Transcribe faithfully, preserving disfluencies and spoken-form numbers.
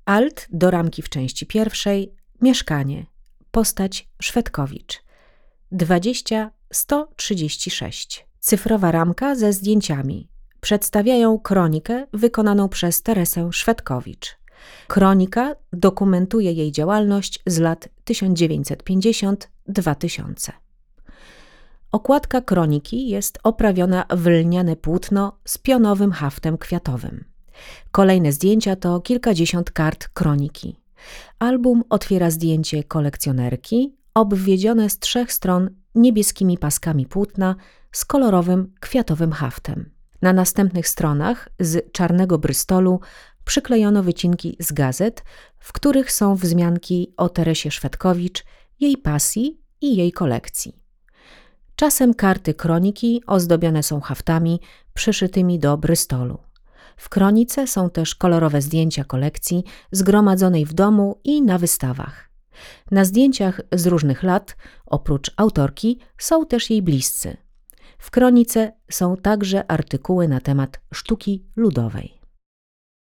Alt do ramki w części pierwszej. Mieszkanie. Postać Szwedkowicz. dwadzieścia sto trzydzieści sześć. Cyfrowa ramka ze zdjęciami. Przedstawiają kronikę wykonaną przez Teresę Szwedkowicz. Kronika dokumentuje jej działalność z lat tysiąc dziewięćset pięćdziesiąt do dwa tysiące. Okładka kroniki jest oprawiona w lniane płótno z pionowym haftem kwiatowym. Kolejne zdjęcia to kilkadziesiąt kart kroniki. Album otwiera zdjęcie kolekcjonerki, obwiedzione z trzech stron niebieskimi paskami płótna z kolorowym kwiatowym haftem. Na następnych stronach z czarnego brystolu przyklejono wycinki z gazet, w których są wzmianki o Teresie Szwedkowicz, jej pasji i jej kolekcji. Czasem karty kroniki ozdobione są haftami przyszytymi do brystolu. W kronice są też kolorowe zdjęcia kolekcji zgromadzonej w domu i na wystawach. Na zdjęciach z różnych lat, oprócz autorki, są też jej bliscy. W kronice są także artykuły na temat sztuki ludowej.